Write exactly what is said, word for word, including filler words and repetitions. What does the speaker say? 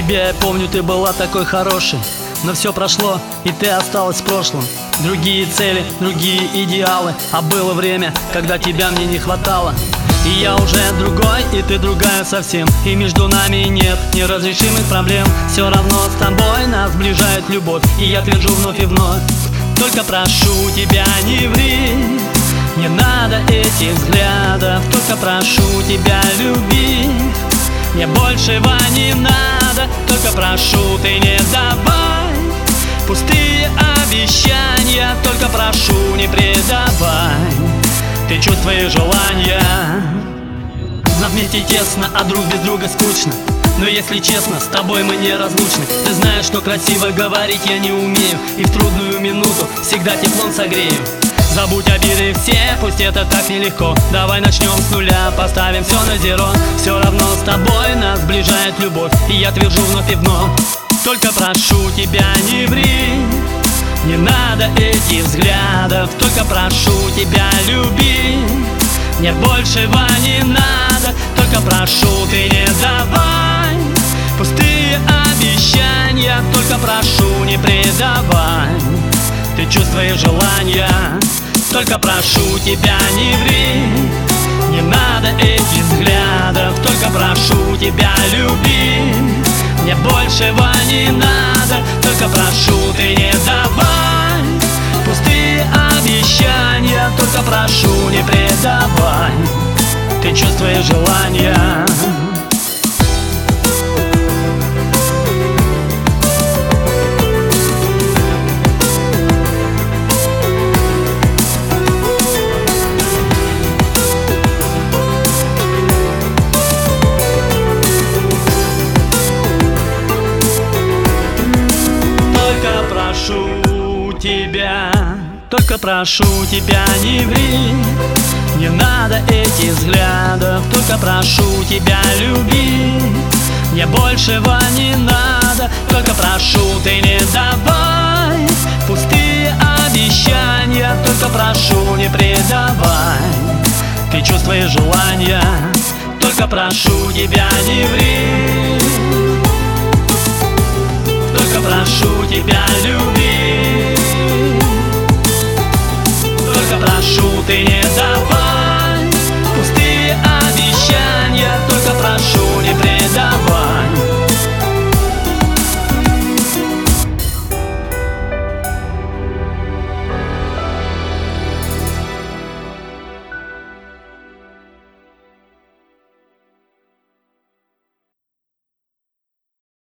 Тебя я помню, ты была такой хорошей, но все прошло, и ты осталась в прошлом. Другие цели, другие идеалы, а было время, когда тебя мне не хватало. И я уже другой, и ты другая совсем, и между нами нет неразрешимых проблем. Все равно с тобой нас сближает любовь, и я твержу вновь и вновь: только прошу тебя, не ври, не надо этих взглядов. Только прошу тебя, люби, мне большего не надо. Только прошу, ты не давай пустые обещания. Только прошу, не предавай ты чувства и желания. Нам вместе тесно, а друг без друга скучно. Но если честно, с тобой мы неразлучны. Ты знаешь, что красиво говорить я не умею, и в трудную минуту всегда теплом согрею. Забудь обиды все, пусть это так нелегко. Давай начнем с нуля, поставим все на зеро. Все равно с тобой нас сближает любовь, и я твержу вновь и вновь: только прошу тебя, не ври, не надо этих взглядов. Только прошу тебя, люби, мне большего не надо. Только прошу, ты не давай пустые обещания. Только прошу, не предавай ты чувства и желания. Только прошу тебя, не ври, не надо этих взглядов. Только прошу тебя, люби, мне большего не надо. Только прошу, ты не давай пустые обещания. Только прошу, не предавай ты чувства и желания. Прошу тебя, только прошу тебя, не ври, не надо этих взглядов. Только прошу тебя, люби, мне большего не надо. Только прошу, ты не давай пустые обещания. Только прошу, не предавай ты чувства и желания. Только прошу тебя, не ври, только прошу тебя, люби, только прошу, ты не давай